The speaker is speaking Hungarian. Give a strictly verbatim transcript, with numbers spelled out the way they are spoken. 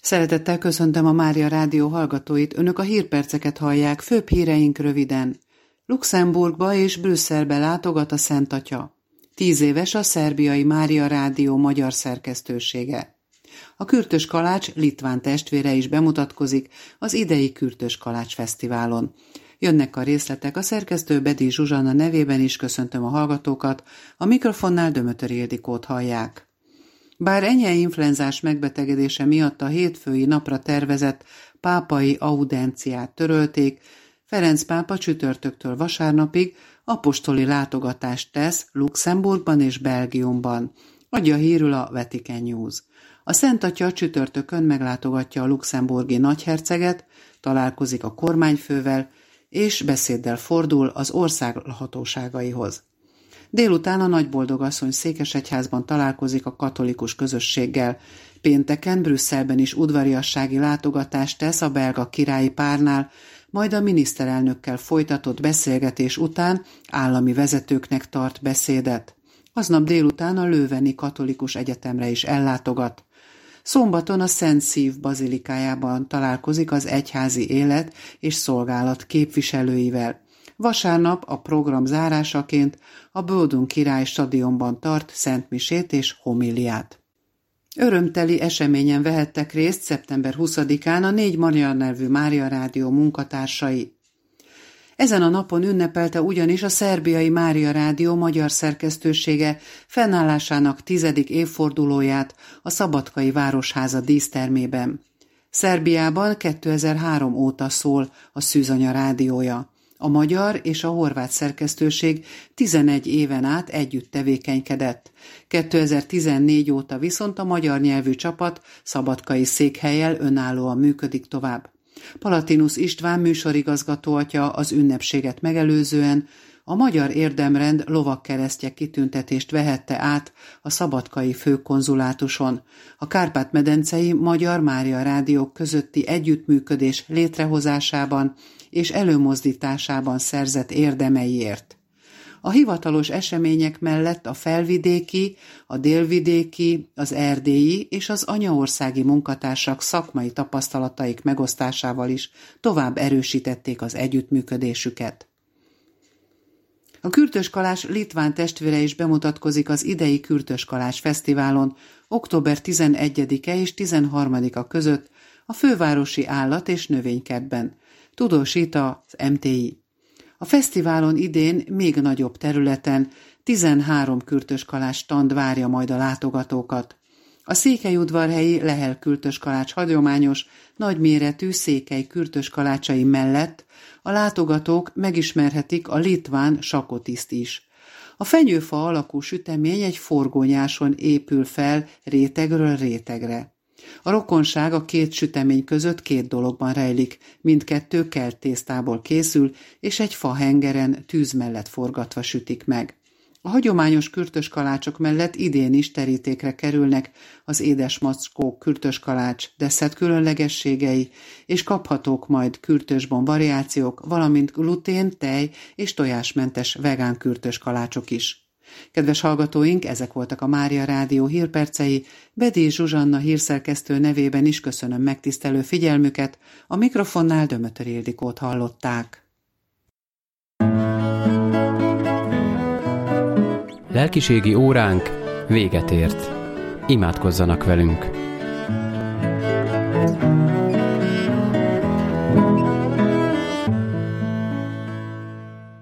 Szeretettel köszöntöm a Mária Rádió hallgatóit, önök a hírperceket hallják, főbb híreink röviden. Luxemburgba és Brüsszelbe látogat a Szent Atya. Tíz éves a szerbiai Mária Rádió magyar szerkesztősége. A Kürtös Kalács litván testvére is bemutatkozik az idei Kürtös Kalács Fesztiválon. Jönnek a részletek, a szerkesztő Bedi Zsuzsanna nevében is köszöntöm a hallgatókat, a mikrofonnál Dömötöri Ildikót hallják. Bár Enyhe influenzás megbetegedése miatt a hétfői napra tervezett pápai audenciát törölték, Ferenc pápa csütörtöktől vasárnapig apostoli látogatást tesz Luxemburgban és Belgiumban, adja hírül a Vatican News. A Szent Atya csütörtökön meglátogatja a luxemburgi nagyherceget, találkozik a kormányfővel, és beszéddel fordul az ország hatóságaihoz. Délután a Nagyboldogasszony Székesegyházban találkozik a katolikus közösséggel. Pénteken Brüsszelben is udvariassági látogatást tesz a belga királyi párnál, majd a miniszterelnökkel folytatott beszélgetés után állami vezetőknek tart beszédet. Aznap délután a Lőveni Katolikus Egyetemre is ellátogat. Szombaton a Szent Szív bazilikájában találkozik az egyházi élet és szolgálat képviselőivel. Vasárnap a program zárásaként a Böldung Király stadionban tart szentmisét és homiliát. Örömteli eseményen vehettek részt szeptember huszadikán a négy magyar nevű Mária Rádió munkatársai. Ezen a napon ünnepelte ugyanis a szerbiai Mária Rádió magyar szerkesztősége fennállásának tizedik évfordulóját a Szabadkai Városháza dísztermében. Szerbiában kétezer-három óta szól a Szűzanya rádiója. A magyar és a horvát szerkesztőség tizenegy éven át együtt tevékenykedett. kétezer-tizennégy óta viszont a magyar nyelvű csapat szabadkai székhellyel önállóan működik tovább. Palatinus István műsorigazgató atya az ünnepséget megelőzően a Magyar Érdemrend lovagkeresztje kitüntetést vehette át a szabadkai főkonzulátuson. A Kárpát-medencei Magyar Mária Rádiók közötti együttműködés létrehozásában és előmozdításában szerzett érdemeiért. A hivatalos események mellett a felvidéki, a délvidéki, az erdélyi és az anyaországi munkatársak szakmai tapasztalataik megosztásával is tovább erősítették az együttműködésüket. A Kürtös Kalács litván testvére is bemutatkozik az idei Kürtös Kalács Fesztiválon október tizenegyedike és tizenharmadika között a fővárosi állat- és növénykertben, tudósít az em té i. A fesztiválon idén még nagyobb területen tizenhárom Kürtös Kalács stand várja majd a látogatókat. A székelyudvarhelyi Lehel Kürtös Kalács hagyományos, nagyméretű székely Kürtös kalácsai mellett a látogatók megismerhetik a litván sakotiszt is. A fenyőfa alakú sütemény egy forgónyáson épül fel rétegről rétegre. A rokonság a két sütemény között két dologban rejlik, mindkettő kelt tésztából készül, és egy fahengeren tűz mellett forgatva sütik meg. A hagyományos kürtös kalácsok mellett idén is terítékre kerülnek az édesmackó kürtös kalács desszert különlegességei, és kaphatók majd kürtösbon variációk, valamint glutén, tej és tojásmentes vegán kürtös kalácsok is. Kedves hallgatóink, ezek voltak a Mária Rádió hírpercei, Bedi Zsuzsanna hírszerkesztő nevében is köszönöm megtisztelő figyelmüket, a mikrofonnál Dömötöri Ildikót hallották. Lelkiségi óránk véget ért. Imádkozzanak velünk!